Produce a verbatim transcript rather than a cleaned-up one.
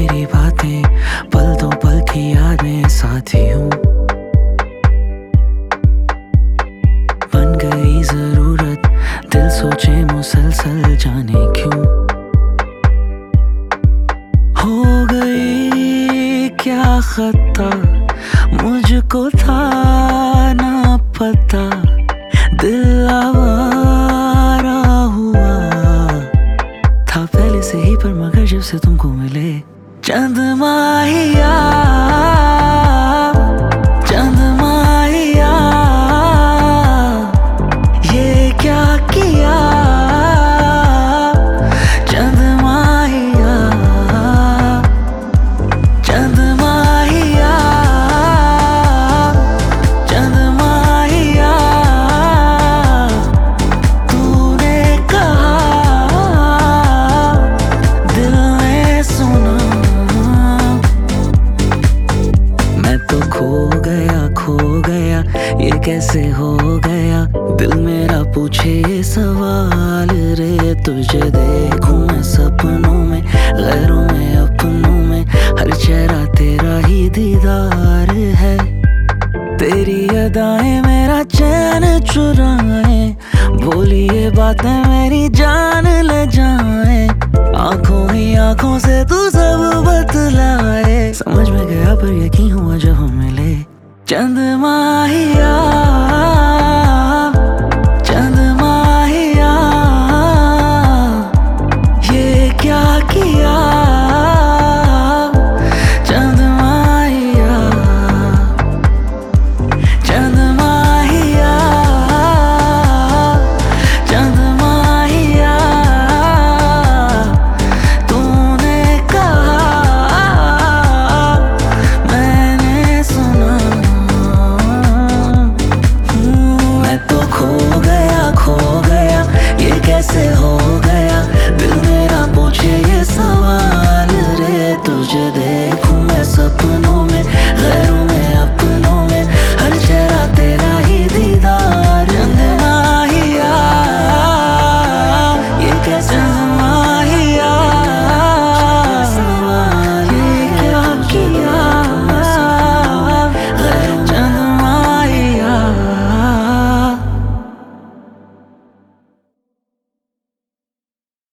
तेरी बातें, पल दो पल की यादें साथी हूँ। बन गई जरूरत, दिल सोचे मुसलसल जाने क्यों। हो गई क्या खता, मुझको था ना पता, दिल आवारा हुआ था पहले से ही, पर मगर जब से तुमको मिले चंद माहिया, चंद माहिया, ये क्या किया चंद माहिया, चंद माहिया, चंद माहिया, तूने कहा दिल ने सुना। मैं तो खो गया खो गया, ये कैसे हो गया, दिल मेरा पूछे ये सवाल रे। तुझे देखूं मैं सपनों में, गैरों में अपनों में, हर चेहरा तेरा ही दीदार है। तेरी अदाएं मेरा चैन चुराए, बोली ये बातें मेरी जान ले जाए। आंखों ही आंखों से तू